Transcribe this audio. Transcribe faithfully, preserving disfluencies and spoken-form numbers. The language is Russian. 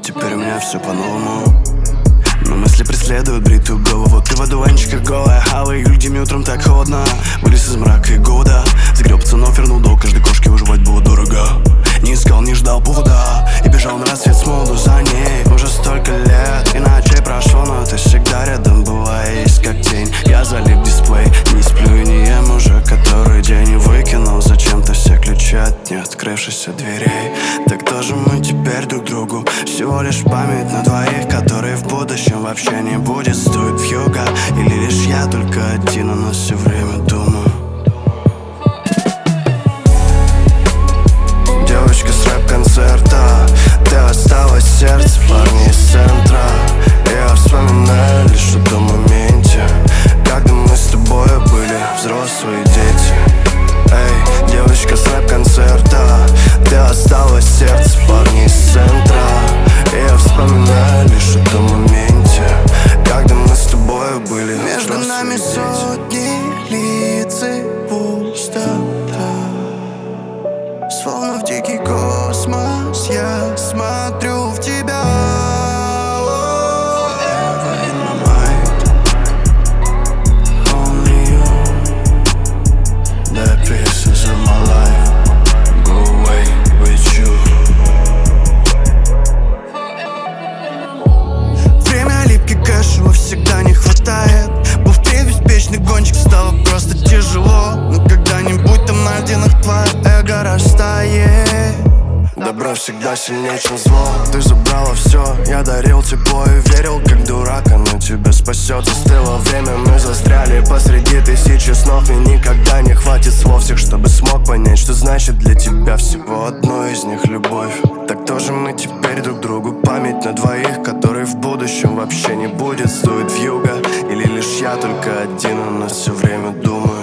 теперь у меня все по-новому. Но мысли преследуют бритую голову. Ты в одуванчиках голая, хава. Июль, где мне утром так холодно. Вылез из мрака и года. Сгреб пацанов, вернул долг. Каждой кошке выживать было дорого. Не искал, не ждал повода. И бежал на рассвет с молоду за ней. Уже столько лет, и ночей прошло, но ты всегда рядом была. Есть как тень, я залип дисплей. Не сплю и не ем уже который день. И выкинул зачем-то все ключи от неоткрывшихся дверей. Так кто же мы теперь друг другу? Всего лишь память на двоих, которые в будущем вообще не будет. Стоит вьюга, или лишь я только один, о нас все время думаю. Девочка с рэп-концерта, ты осталась в сердце парней из центра. Я вспоминаю лишь о том моменте, когда мы с тобой были взрослые дети. Эй, девочка с рэп-концерта, ты осталась в сердце парней из центра. Я вспоминаю лишь о том моменте, когда мы с тобой были между нами сотни лиц и пустота. Словно в дикий космос я смотрю в тебя. Ever in my mind, only you. The pieces of my life go away with you. Время липкий кэшева всегда не хватает. Быстрее беспечный гонщик, стало просто тяжело. Но когда-нибудь там найденных твое эго растает. Добро всегда сильнее, чем зло. Ты забрала все, я дарил тепло и верил, как дурак, оно тебя спасет. Застыло время, мы застряли посреди тысячи снов. И никогда не хватит слов всех, чтобы смог понять, что значит для тебя всего одно из них любовь. Так тоже мы теперь друг другу память на двоих, которые в будущем вообще не будет. Стоит вьюга, или лишь я только один, о нас все время думаю.